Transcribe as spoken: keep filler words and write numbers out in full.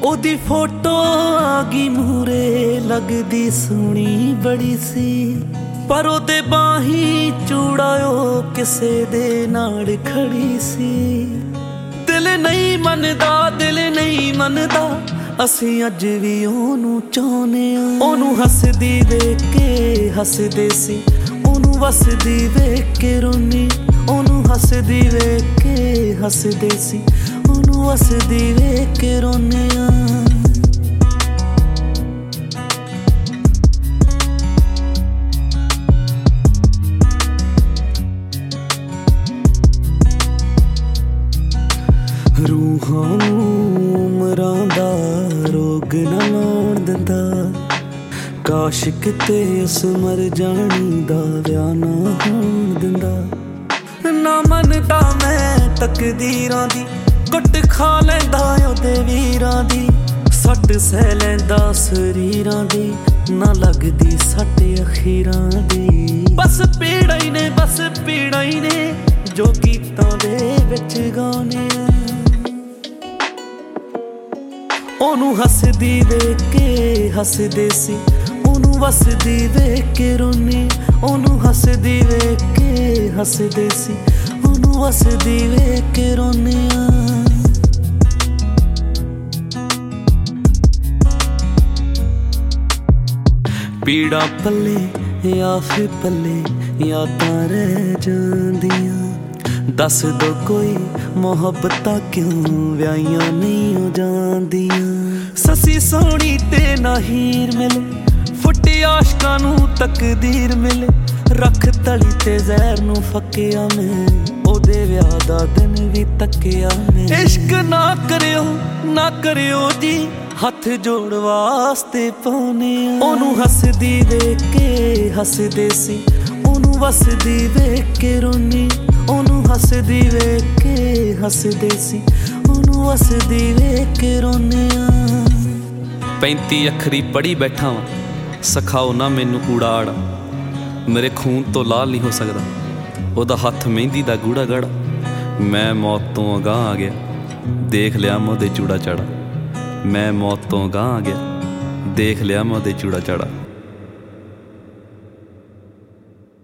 ओदी फोटो आ गई मूरे लगदी सोहनी बड़ी सी, पर ओदे बाही चूड़ायो किसे दे नाल खड़ी सी। दिल नहीं मनदा दिल नहीं मनदा असीं अज भी ओनू चाहुंदे आ। ओनू हसदी वेख के हसदे सी, ओनू वसदी वेख के रोनी। ओनू हसदी वेख के हसदे सी, ओनू वसदी वेख के रोने आ। रूहां नूं उमरां दा रोग ना लाउण दिंदा, काश किते उस मर जानी दा विआह ना होण दिंदा। ना मनदा मैं तकदीरां दी, कुट खा लैंदा ओदे वीरां दी। सट सह लैंदा शरीरां दी, ना लगदी सट अखीरां दी। बस पीड़ा ही ने बस पीड़ा ही ने जो गीतां दे विच गाने आ। ओनू हसदी वेख के हसदे सी, ओनू वसदी वेख के रोनी। ओनू हसदी वेख के हसदे सी, ओनू वसदी वेख के रोने आ। पीड़ा पल्ले या फिर पल्ले यादां रह जांदियां। दस दो कोई मोहब्बतां क्यों व्याहियां नहीं हो जांदियां। ससी सोहनी ते ना हीर मिले, फुटे आशकां नूं तकदीर मिले। रख तली ते जहर नूं फकिया मैं, ओदे विआह दा दिन भी तकिया मैं। इश्क ना करियो ना करियो जी, हथ जोड़ वास्ते पाने। ओनू हसदी वेख के हसदे सी, ओनू वसदी वेख के रोनी। ओनू हसदी वेख के हसदे सी, ओनू वसदी वेख के रोने आ। पैंती अखरी पढ़ी बैठा वां, सिखाओ ना मैनू कूड़ा आड़ा। मेरे खून तो लाल नहीं हो सकदा ओदा हथ मेहंदी दा गूड़ा गाड़ा। मैं मौत तो अगां आ गया, देख लिया मैं ओदे चूड़ा चाड़ा। मैं मौत तो अगां आ गया, देख लिया मैं ओदे चूड़ा चाड़ा।